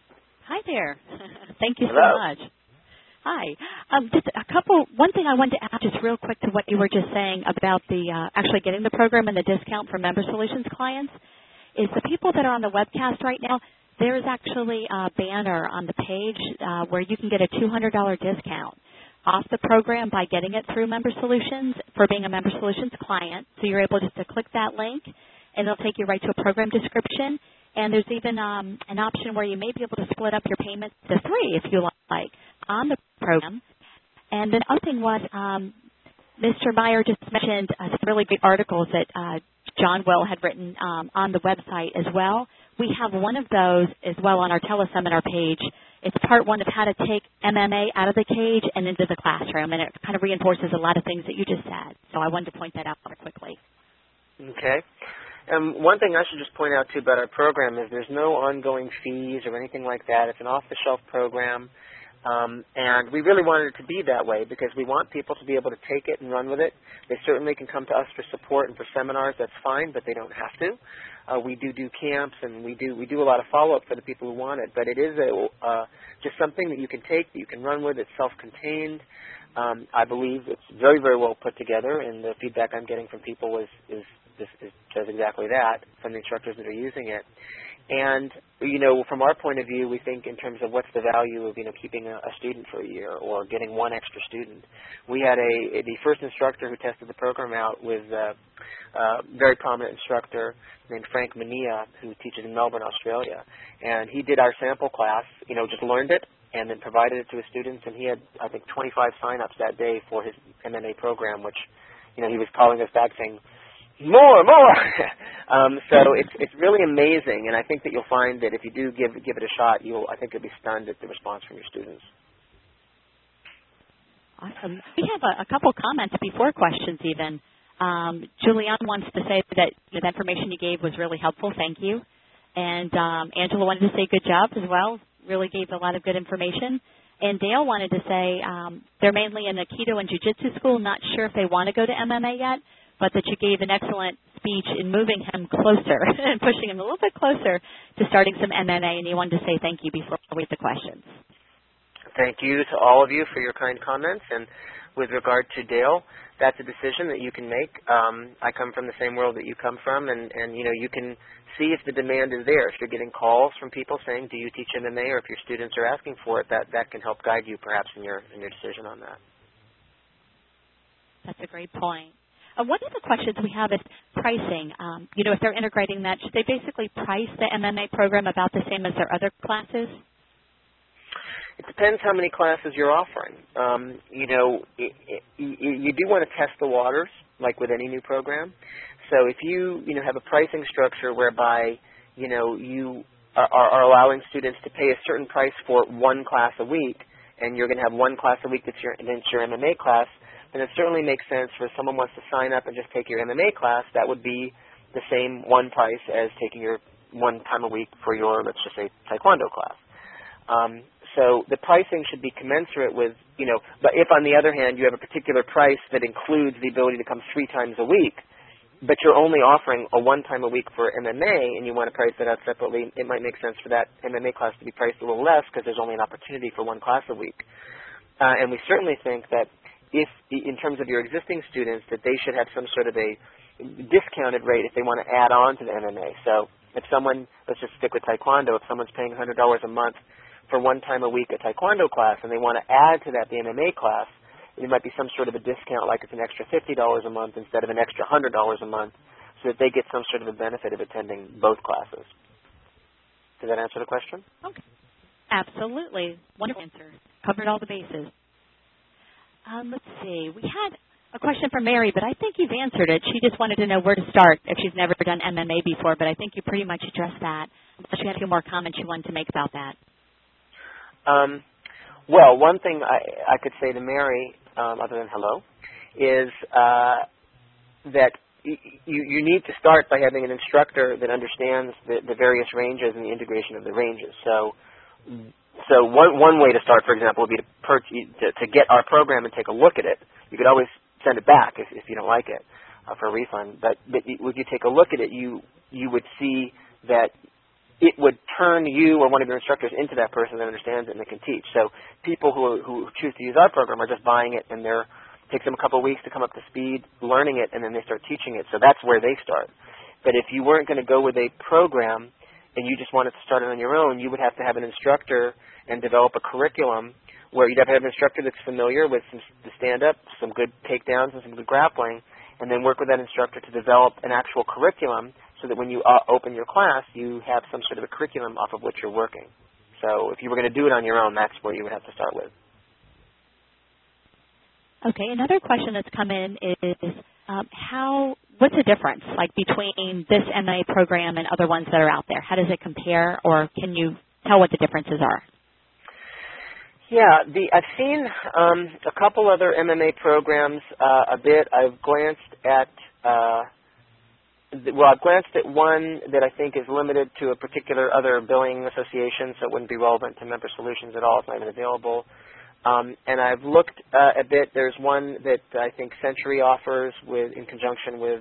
Hi there. Thank you so Hello. much. Hi. Just one thing I wanted to add just real quick to what you were just saying about the actually getting the program and the discount for Member Solutions clients is the people that are on the webcast right now, there is actually a banner on the page where you can get a $200 discount off the program by getting it through Member Solutions for being a Member Solutions client. So you're able just to click that link, and it'll take you right to a program description. And there's even an option where you may be able to split up your payments to 3 if you like on the program. And then the other thing was Mr. Meyer just mentioned some really great articles that John Will had written on the website as well. We have one of those as well on our teleseminar page. It's part 1 of how to take MMA out of the cage and into the classroom, and it kind of reinforces a lot of things that you just said. So I wanted to point that out very quickly. Okay. One thing I should just point out, too, about our program is there's no ongoing fees or anything like that. It's an off-the-shelf program, and we really wanted it to be that way because we want people to be able to take it and run with it. They certainly can come to us for support and for seminars. That's fine, but they don't have to. We do camps, and we do a lot of follow-up for the people who want it, but it is just something that you can take, that you can run with. It's self-contained. I believe it's very, very well put together, and the feedback I'm getting from people does exactly that from the instructors that are using it. And, from our point of view, we think in terms of what's the value of, keeping a student for a year or getting one extra student. We had the first instructor who tested the program out was a very prominent instructor named Frank Mania, who teaches in Melbourne, Australia. And he did our sample class, just learned it and then provided it to his students. And he had, I think, 25 sign-ups that day for his MMA program, which, he was calling us back saying, more. So it's really amazing, and I think that you'll find that if you do give it a shot, I think you'll be stunned at the response from your students. Awesome. We have a couple comments before questions even. Julianne wants to say that the information you gave was really helpful. Thank you. And Angela wanted to say good job as well. Really gave a lot of good information. And Dale wanted to say they're mainly in the Aikido and Jiu-Jitsu school, not sure if they want to go to MMA yet, but that you gave an excellent speech in moving him closer and pushing him a little bit closer to starting some MMA, and he wanted to say thank you before we get the questions. Thank you to all of you for your kind comments. And with regard to Dale, that's a decision that you can make. I come from the same world that you come from, and you can see if the demand is there. If you're getting calls from people saying, do you teach MMA, or if your students are asking for it, that can help guide you perhaps in your decision on that. That's a great point. One of the questions we have is pricing. If they're integrating that, should they basically price the MMA program about the same as their other classes? It depends how many classes you're offering. You do want to test the waters, like with any new program. So if you have a pricing structure whereby you are allowing students to pay a certain price for one class a week, and you're going to have one class a week that's your MMA class, then it certainly makes sense for if someone wants to sign up and just take your MMA class, that would be the same one price as taking your one time a week for your, let's just say, Taekwondo class. So the pricing should be commensurate with, but if on the other hand you have a particular price that includes the ability to come 3 times a week, but you're only offering a one time a week for MMA and you want to price that out separately, it might make sense for that MMA class to be priced a little less because there's only an opportunity for one class a week. And we certainly think that if, in terms of your existing students, that they should have some sort of a discounted rate if they want to add on to the MMA. So if someone, let's just stick with Taekwondo, if someone's paying $100 a month for one time a week a Taekwondo class and they want to add to that the MMA class, there might be some sort of a discount, like it's an extra $50 a month instead of an extra $100 a month, so that they get some sort of a benefit of attending both classes. Does that answer the question? Okay. Absolutely. Wonderful answer. Covered all the bases. Let's see. We had a question from Mary, but I think you've answered it. She just wanted to know where to start if she's never done MMA before, but I think you pretty much addressed that. Unless you had a few more comments you wanted to make about that. Well, one thing I could say to Mary, other than hello, is that you need to start by having an instructor that understands the various ranges and the integration of the ranges. So one way to start, for example, would be to get our program and take a look at it. You could always send it back if you don't like it for a refund. But would you take a look at it, you would see that it would turn you or one of your instructors into that person that understands it and that can teach. So people who choose to use our program are just buying it, and takes them a couple of weeks to come up to speed learning it, and then they start teaching it. So that's where they start. But if you weren't going to go with a program and you just wanted to start it on your own, you would have to have an instructor and develop a curriculum where you'd have to have an instructor that's familiar with the stand-up, some good takedowns, and some good grappling, and then work with that instructor to develop an actual curriculum so that when you open your class, you have some sort of a curriculum off of which you're working. So if you were going to do it on your own, that's where you would have to start with. Okay, another question that's come in is what's the difference like between this MA program and other ones that are out there? How does it compare, or can you tell what the differences are? Yeah, I've seen a couple other MMA programs a bit. I've glanced at I've glanced at one that I think is limited to a particular other billing association, so it wouldn't be relevant to Member Solutions at all. It's not even available. And I've looked a bit. There's one that I think Century offers in conjunction with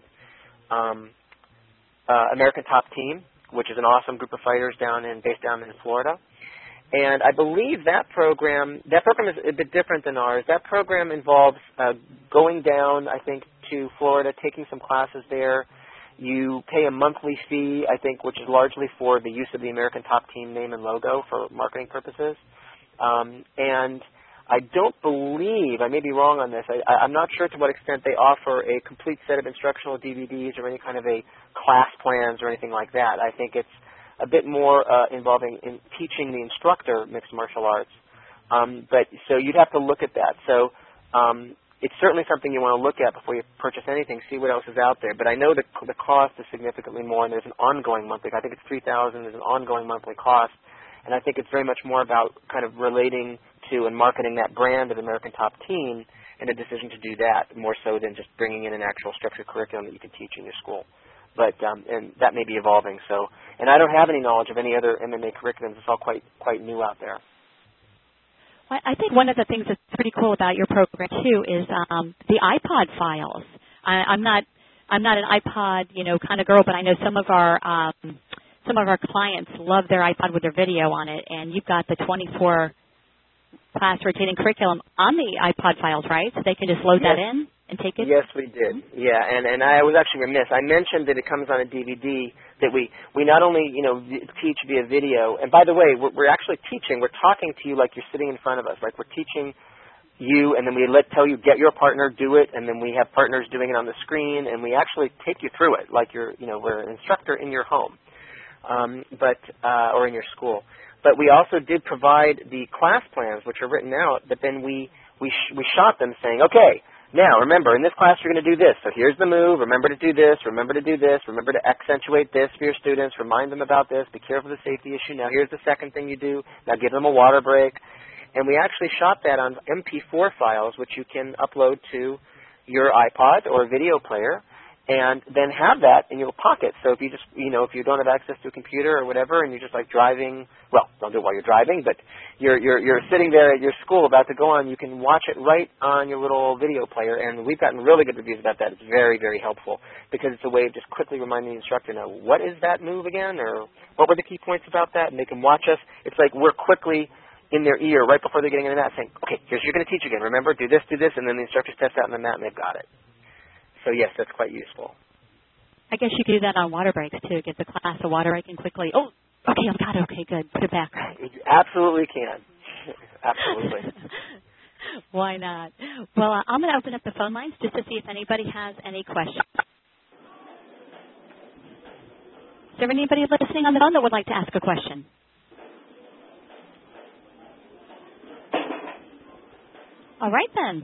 American Top Team, which is an awesome group of fighters based down in Florida. And I believe that program is a bit different than ours. That program involves going down, I think, to Florida, taking some classes there. You pay a monthly fee, I think, which is largely for the use of the American Top Team name and logo for marketing purposes. And I don't believe, I may be wrong on this, I'm not sure to what extent they offer a complete set of instructional DVDs or any kind of a class plans or anything like that. I think it's a bit more involving in teaching the instructor mixed martial arts. So you'd have to look at that. So it's certainly something you want to look at before you purchase anything, see what else is out there. But I know the cost is significantly more, and there's an ongoing monthly, I think it's $3,000, there's an ongoing monthly cost. And I think it's very much more about kind of relating to and marketing that brand of American Top Team and a decision to do that more so than just bringing in an actual structured curriculum that you can teach in your school. But and that may be evolving. So, and I don't have any knowledge of any other MMA curriculums. It's all quite new out there. Well, I think one of the things that's pretty cool about your program too is the iPod files. I'm not an iPod kind of girl, but I know some of our clients love their iPod with their video on it, and you've got the 24-class rotating curriculum on the iPod files, right? So they can just load that in and take it? Yes, we did. Yeah, and I was actually remiss. I mentioned that it comes on a DVD, that we not only, teach via video, and by the way, we're actually teaching. We're talking to you like you're sitting in front of us, like we're teaching you, and then we tell you, get your partner, do it, and then we have partners doing it on the screen, and we actually take you through it like we're an instructor in your home. Or in your school. But we also did provide the class plans, which are written out, but then we shot them saying, okay, now remember, in this class you're going to do this, so here's the move, remember to do this, remember to do this, remember to accentuate this for your students, remind them about this, be careful of the safety issue, now here's the second thing you do, now give them a water break. And we actually shot that on MP4 files, which you can upload to your iPod or video player, and then have that in your pocket. So if you just, if you don't have access to a computer or whatever, and you're just like driving, well, don't do it while you're driving, but you're sitting there at your school about to go on, you can watch it right on your little video player, and we've gotten really good reviews about that. It's very, very helpful because it's a way of just quickly reminding the instructor, now, what is that move again, or what were the key points about that, and they can watch us. It's like we're quickly in their ear right before they're getting into that saying, okay, here's what you're going to teach again. Remember, do this, and then the instructors test out on the mat, and they've got it. So, yes, that's quite useful. I guess you could do that on water breaks, too. Give the class a water break and quickly, oh, okay, I've got it. Okay, good. Put it back. You absolutely can. Absolutely. Why not? Well, I'm going to open up the phone lines just to see if anybody has any questions. Is there anybody listening on the phone that would like to ask a question? All right, then.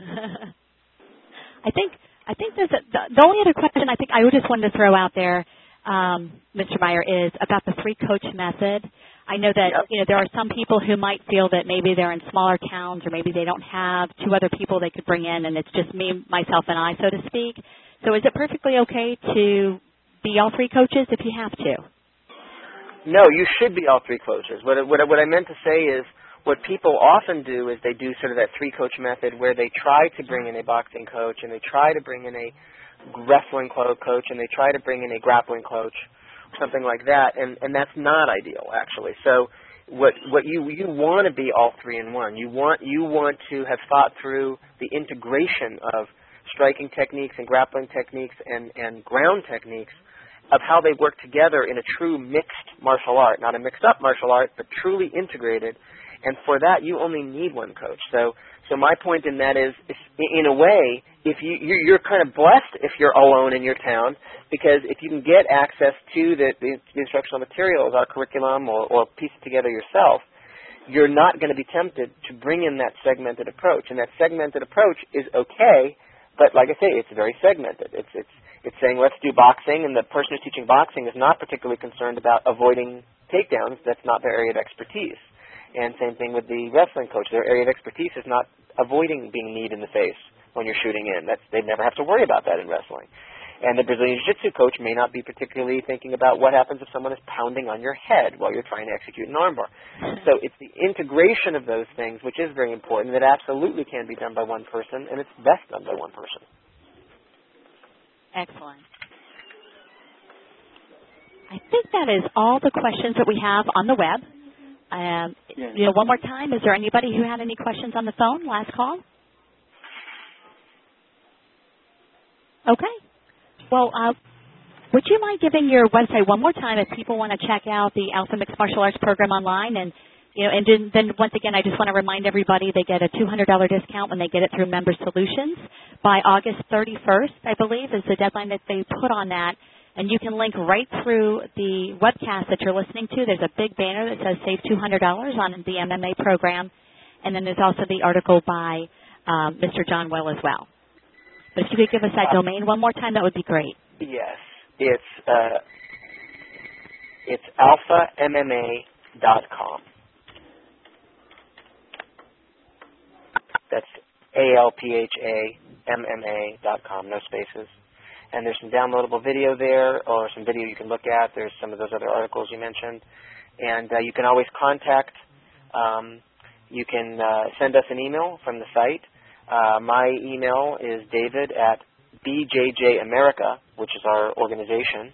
I think there's the only other question I think I just wanted to throw out there, Mr. Meyer, is about the three-coach method. I know that there are some people who might feel that maybe they're in smaller towns or maybe they don't have two other people they could bring in, and it's just me, myself, and I, so to speak. So is it perfectly okay to be all three coaches if you have to? No, you should be all three coaches. What I meant to say is, what people often do is they do sort of that three-coach method where they try to bring in a boxing coach and they try to bring in a wrestling coach and they try to bring in a grappling coach something like that, and that's not ideal actually. So what you want to be all three in one. You want to have thought through the integration of striking techniques and grappling techniques and ground techniques of how they work together in a true mixed martial art, not a mixed up martial art, but truly integrated. And for that, you only need one coach. So my point in that is, in a way, if you're kind of blessed if you're alone in your town, because if you can get access to the instructional materials, our curriculum, or piece it together yourself, you're not going to be tempted to bring in that segmented approach. And that segmented approach is okay, but like I say, it's very segmented. It's saying let's do boxing, and the person who's teaching boxing is not particularly concerned about avoiding takedowns. That's not their area of expertise. And same thing with the wrestling coach. Their area of expertise is not avoiding being kneed in the face when you're shooting in. They never have to worry about that in wrestling. And the Brazilian Jiu-Jitsu coach may not be particularly thinking about what happens if someone is pounding on your head while you're trying to execute an armbar. So it's the integration of those things, which is very important, that absolutely can be done by one person, and it's best done by one person. Excellent. I think that is all the questions that we have on the web. One more time, is there anybody who had any questions on the phone? Last call? Okay. Well, would you mind giving your website one more time if people want to check out the Alpha Mixed Martial Arts program online? And then once again, I just want to remind everybody they get a $200 discount when they get it through Member Solutions. By August 31st, I believe, is the deadline that they put on that. And you can link right through the webcast that you're listening to. There's a big banner that says Save $200 on the MMA program. And then there's also the article by Mr. John Will as well. But if you could give us that domain one more time, that would be great. Yes. It's alphamma.com. That's ALPHAMMA.com, no spaces. And there's some downloadable video there, or some video you can look at. There's some of those other articles you mentioned. And you can always contact. You can send us an email from the site. My email is David at BJJ America, which is our organization.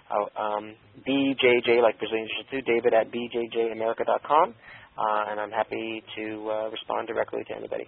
BJJ, like Brazilian Jiu-Jitsu, David at BJJAmerica.com. And I'm happy to respond directly to anybody.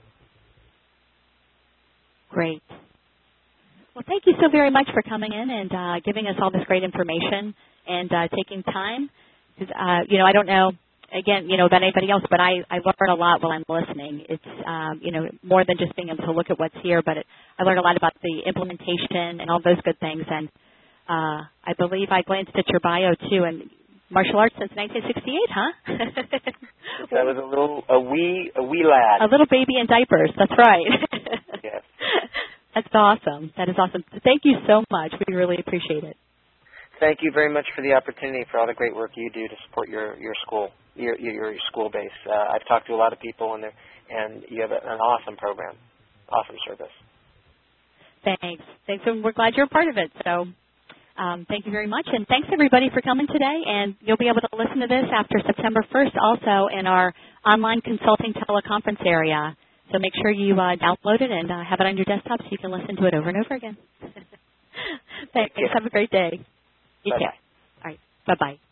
Great. Well, thank you so very much for coming in and giving us all this great information and taking time. I don't know, again, about anybody else, but I learn a lot while I'm listening. It's, more than just being able to look at what's here, but I learn a lot about the implementation and all those good things. And I believe I glanced at your bio, too, and martial arts since 1968, huh? I was a wee lad. A little baby in diapers, that's right. Yes. That's awesome. That is awesome. Thank you so much. We really appreciate it. Thank you very much for the opportunity, for all the great work you do to support your school, your school base. I've talked to a lot of people, and you have an awesome program, awesome service. Thanks, and we're glad you're a part of it. So thank you very much, and thanks everybody for coming today. And you'll be able to listen to this after September 1st, also in our online consulting teleconference area. So make sure you download it and have it on your desktop so you can listen to it over and over again. Thanks. Have a great day. You too. All right. Bye-bye.